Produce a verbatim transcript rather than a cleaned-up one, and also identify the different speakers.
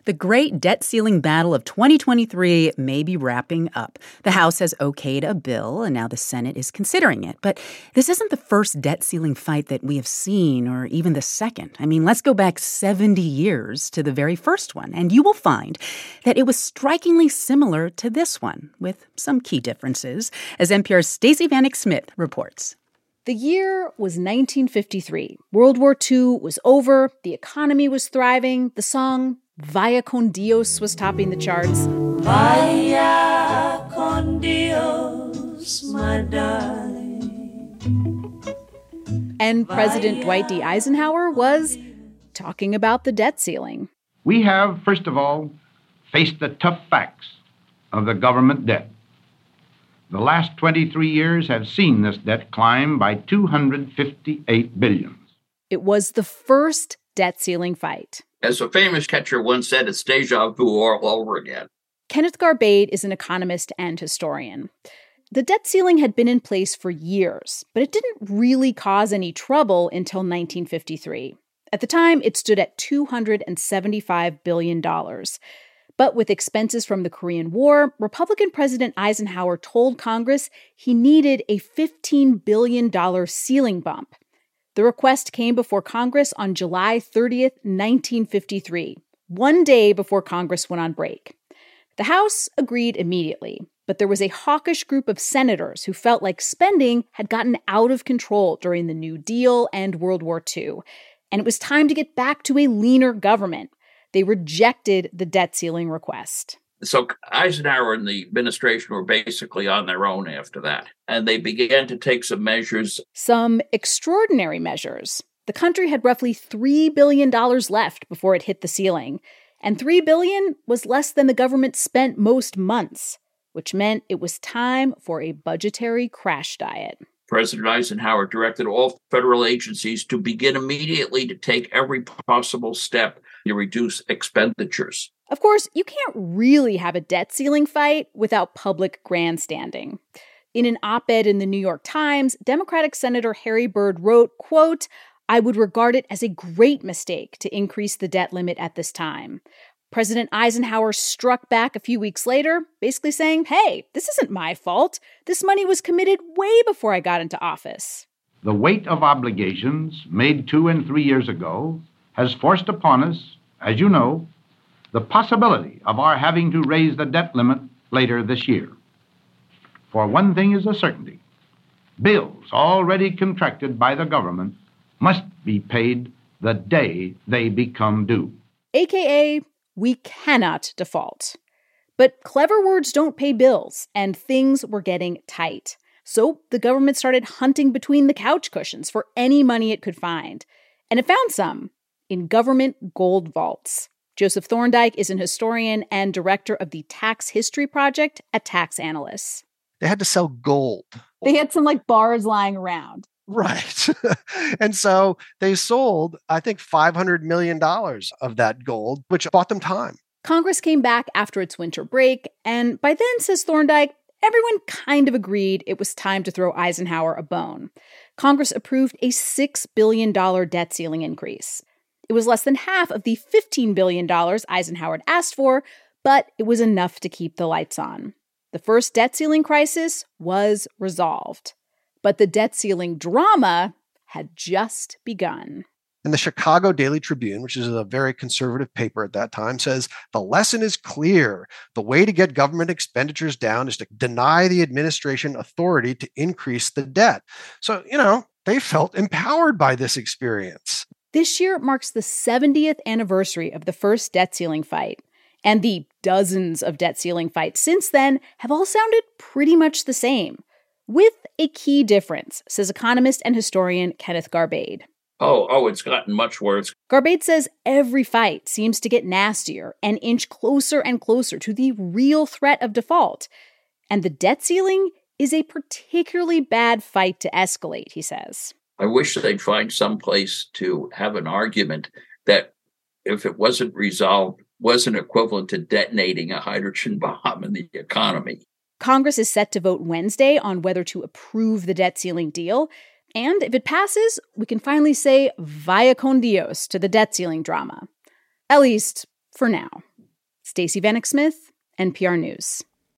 Speaker 1: The great debt ceiling battle of twenty twenty-three may be wrapping up. The House has okayed a bill, and now the Senate is considering it. But this isn't the first debt ceiling fight that we have seen, or even the second. I mean, let's go back seventy years to the very first one, and you will find that it was strikingly similar to this one, with some key differences, as N P R's Stacey Vanek Smith reports.
Speaker 2: The year was nineteen fifty-three. World War Two was over. The economy was thriving. The song Vaya con Dios was topping the charts.
Speaker 3: Vaya con Dios, my darling.
Speaker 2: And President Dwight D. Eisenhower was talking about the debt ceiling.
Speaker 4: We have, first of all, faced the tough facts of the government debt. The last twenty-three years have seen this debt climb by two hundred fifty-eight billion dollars.
Speaker 2: It was the first debt ceiling fight.
Speaker 5: As a famous catcher once said, it's deja vu all over again.
Speaker 2: Kenneth Garbade is an economist and historian. The debt ceiling had been in place for years, but it didn't really cause any trouble until nineteen fifty-three. At the time, it stood at two hundred seventy-five billion dollars. But with expenses from the Korean War, Republican President Eisenhower told Congress he needed a fifteen billion dollars ceiling bump. The request came before Congress on July thirtieth, nineteen fifty-three, one day before Congress went on break. The House agreed immediately, but there was a hawkish group of senators who felt like spending had gotten out of control during the New Deal and World War Two, and it was time to get back to a leaner government. They rejected the debt ceiling request.
Speaker 5: So Eisenhower and the administration were basically on their own after that. And they began to take some measures.
Speaker 2: Some extraordinary measures. The country had roughly three billion dollars left before it hit the ceiling. And three billion dollars was less than the government spent most months, which meant it was time for a budgetary crash diet.
Speaker 5: President Eisenhower directed all federal agencies to begin immediately to take every possible step to reduce expenditures.
Speaker 2: Of course, you can't really have a debt ceiling fight without public grandstanding. In an op-ed in the New York Times, Democratic Senator Harry Byrd wrote, quote, "I would regard it as a great mistake to increase the debt limit at this time." President Eisenhower struck back a few weeks later, basically saying, hey, this isn't my fault. This money was committed way before I got into office.
Speaker 4: The weight of obligations made two and three years ago has forced upon us, as you know, the possibility of our having to raise the debt limit later this year. For one thing is a certainty. Bills already contracted by the government must be paid the day they become due.
Speaker 2: A K A, we cannot default. But clever words don't pay bills, and things were getting tight. So the government started hunting between the couch cushions for any money it could find. And it found some in government gold vaults. Joseph Thorndike is an historian and director of the Tax History Project at Tax Analysts.
Speaker 6: They had to sell gold.
Speaker 2: They had some like bars lying around.
Speaker 6: Right. And so they sold, I think, five hundred million dollars of that gold, which bought them time.
Speaker 2: Congress came back after its winter break, and by then, says Thorndike, everyone kind of agreed it was time to throw Eisenhower a bone. Congress approved a six billion dollars debt ceiling increase. It was less than half of the fifteen billion dollars Eisenhower had asked for, but it was enough to keep the lights on. The first debt ceiling crisis was resolved. But the debt ceiling drama had just begun.
Speaker 6: And the Chicago Daily Tribune, which is a very conservative paper at that time, says the lesson is clear. The way to get government expenditures down is to deny the administration authority to increase the debt. So, you know, they felt empowered by this experience.
Speaker 2: This year marks the seventieth anniversary of the first debt ceiling fight. And the dozens of debt ceiling fights since then have all sounded pretty much the same. With a key difference, says economist and historian Kenneth Garbade.
Speaker 5: Oh, oh, it's gotten much worse.
Speaker 2: Garbade says every fight seems to get nastier and inch closer and closer to the real threat of default. And the debt ceiling is a particularly bad fight to escalate, he says.
Speaker 5: I wish they'd find some place to have an argument that, if it wasn't resolved, wasn't equivalent to detonating a hydrogen bomb in the economy.
Speaker 2: Congress is set to vote Wednesday on whether to approve the debt ceiling deal. And if it passes, we can finally say vaya con Dios to the debt ceiling drama. At least for now. Stacey Vanek Smith, N P R News.